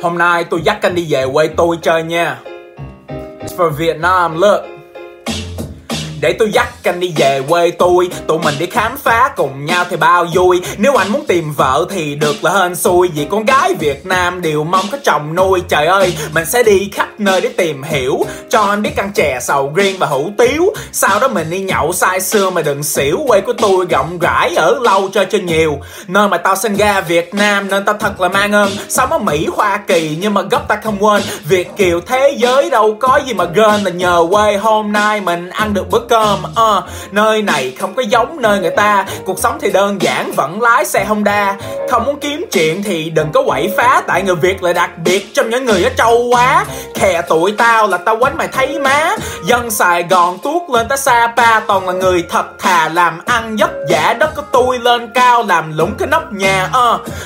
Hôm nay tôi dắt anh đi về quê tôi chơi nha. It's for Vietnam, look. Để tôi dắt anh đi về quê tôi, tụi mình đi khám phá cùng nhau thì bao vui. Nếu anh muốn tìm vợ thì được là hên xui, vì con gái Việt Nam đều mong có chồng nuôi. Trời ơi, mình sẽ đi khắp nơi để tìm hiểu, cho anh biết ăn chè, sầu riêng và hủ tiếu. Sau đó mình đi nhậu say sưa mà đừng xỉu. Quê của tôi rộng rãi, ở lâu chơi cho nhiều. Nơi mà tao sinh ra Việt Nam nên tao thật là mang ơn. Sống ở Mỹ, Hoa Kỳ nhưng mà gốc ta không quên. Việt kiều thế giới đâu có gì mà gên, là nhờ quê hôm nay mình ăn được bữa cơm. Nơi này không có giống nơi người ta, cuộc sống thì đơn giản, vẫn lái xe Honda. Không muốn kiếm chuyện thì đừng có quậy phá, tại người Việt lại đặc biệt trong những người ở châu Á. Khè tụi tao là tao quánh mày thấy má. Dân Sài Gòn tuốt lên tới Sapa toàn là người thật thà, làm ăn vất vả, đất của tôi lên cao làm lũng cái nóc nhà.